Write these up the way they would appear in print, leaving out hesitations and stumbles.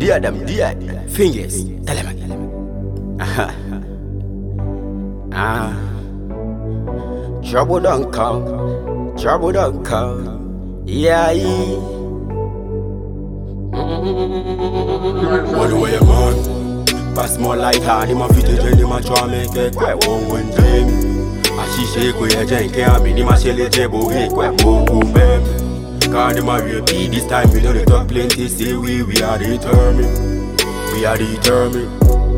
them dead. Fingers, tell them. Trouble don't come. Yeah. What the way you man? Pass more light hard in my footage and in my try make it quite one when dream. I see shake with a jank and I'm in my shell jebo hey quite one bam. Cause my repeat this time we know the talk plenty say we are determined. We are determined.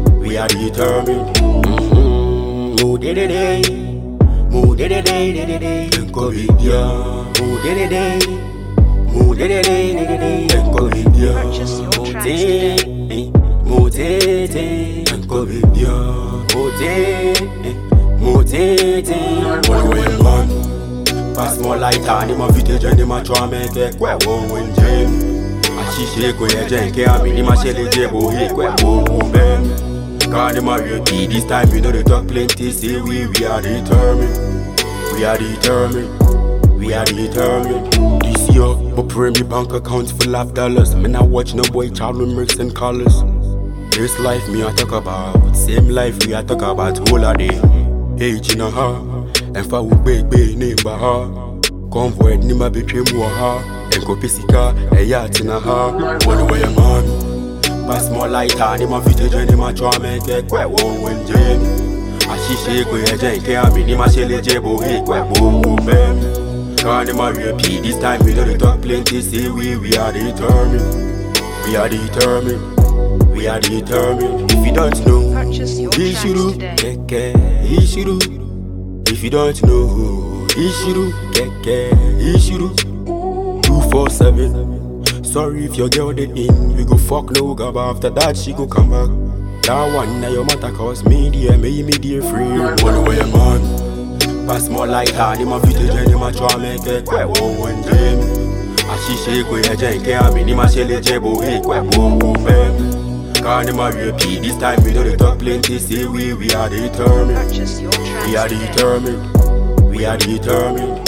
Move day. Move day. Then go with ya. Move day. Move day. Then go with ya. Purchase your tracks today. Motete, go with ya. Motete, one way man. Pass more light on in my footage and in my try make it quite one when dream. I see shake with a jank and I'm in my shell jebo hey quite one bam. Cause my repeat this time we know the talk plenty say we are determined. This year, my pray bank account full of dollars. Me not watch no boy child with mix and colors. This life me I talk about, same life we I talk about whole a day. Age in a heart, and for we big name by her. Convoy ni ma betray more ha, and go pisika a yacht in a heart. One way a man, pass more light on in my footage and in my try make it quite one when dream. I see shake with a jank and I'm in my shell jebo hey quite one bam. Cause my repeat this time we know the talk plenty say we are determined. If you don't know, Purchase your he tracks should do, today. he should do. If you don't know, he should do, he should do. 247. Sorry if your girl dey in, we go fuck no gaba. After that she go come back. That one now your matter cause me dear free. One way a man. Pass more light hard in my footage and in my try make it quite one dream. I see shake with a jank and I'm in my shell jebo hey quite one bam. Cause my repeat this time we know the talk plenty say we are determined. Purchase your tracks today. We are determined.